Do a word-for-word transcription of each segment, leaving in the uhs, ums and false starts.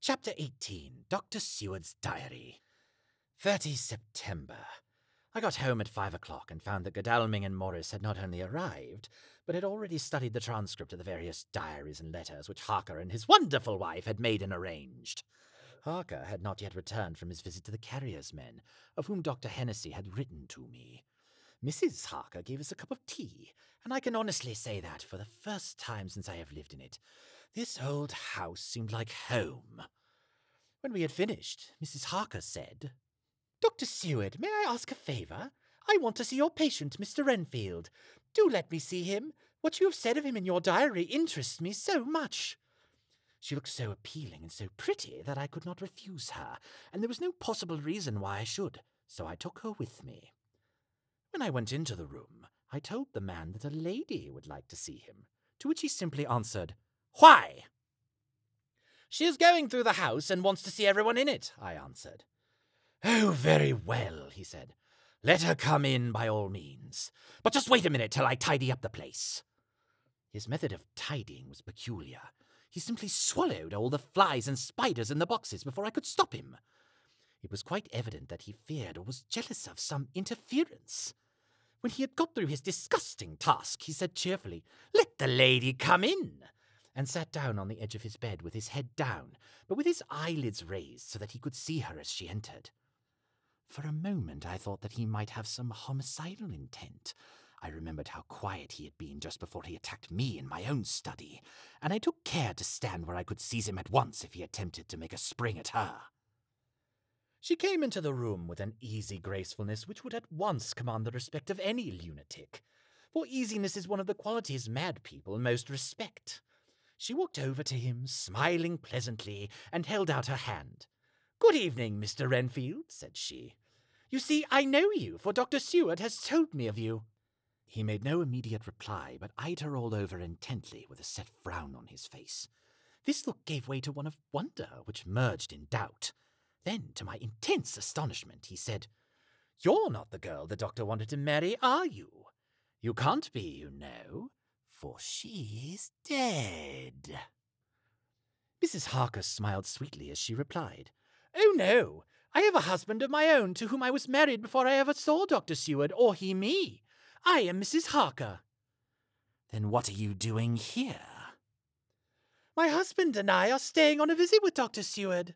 Chapter eighteen, Doctor Seward's Diary. thirtieth September. I got home at five o'clock and found that Godalming and Morris had not only arrived, but had already studied the transcript of the various diaries and letters which Harker and his wonderful wife had made and arranged. Harker had not yet returned from his visit to the carrier's men, of whom Doctor Hennessy had written to me. Missus Harker gave us a cup of tea, and I can honestly say that, for the first time since I have lived in it, this old house seemed like home. When we had finished, Missus Harker said, "Doctor Seward, may I ask a favour? I want to see your patient, Mister Renfield. Do let me see him. What you have said of him in your diary interests me so much." She looked so appealing and so pretty that I could not refuse her, and there was no possible reason why I should, so I took her with me. When I went into the room, I told the man that a lady would like to see him, to which he simply answered, "Why?" "She is going through the house and wants to see everyone in it," I answered. "Oh, very well," he said. "Let her come in by all means. But just wait a minute till I tidy up the place." His method of tidying was peculiar. He simply swallowed all the flies and spiders in the boxes before I could stop him. It was quite evident that he feared or was jealous of some interference. When he had got through his disgusting task, he said cheerfully, "Let the lady come in," and sat down on the edge of his bed with his head down, but with his eyelids raised so that he could see her as she entered. For a moment I thought that he might have some homicidal intent. I remembered how quiet he had been just before he attacked me in my own study, and I took care to stand where I could seize him at once if he attempted to make a spring at her. She came into the room with an easy gracefulness which would at once command the respect of any lunatic, for easiness is one of the qualities mad people most respect. She walked over to him, smiling pleasantly, and held out her hand. "Good evening, Mister Renfield," said she. "You see, I know you, for Doctor Seward has told me of you." He made no immediate reply, but eyed her all over intently with a set frown on his face. This look gave way to one of wonder, which merged in doubt. Then, to my intense astonishment, he said, "You're not the girl the doctor wanted to marry, are you? You can't be, you know, for she's dead." Missus Harker smiled sweetly as she replied, "Oh, no, I have a husband of my own to whom I was married before I ever saw Doctor Seward, or he me. I am Missus Harker." "Then what are you doing here?" "My husband and I are staying on a visit with Doctor Seward."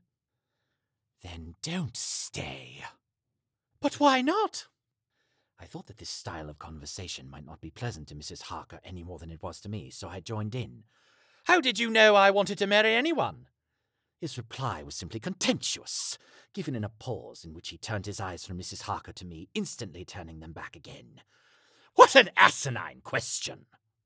"Then don't stay." "But why not?" I thought that this style of conversation might not be pleasant to Missus Harker any more than it was to me, so I joined in. "How did you know I wanted to marry anyone?" His reply was simply contemptuous, given in a pause in which he turned his eyes from Missus Harker to me, instantly turning them back again. "What an asinine question!"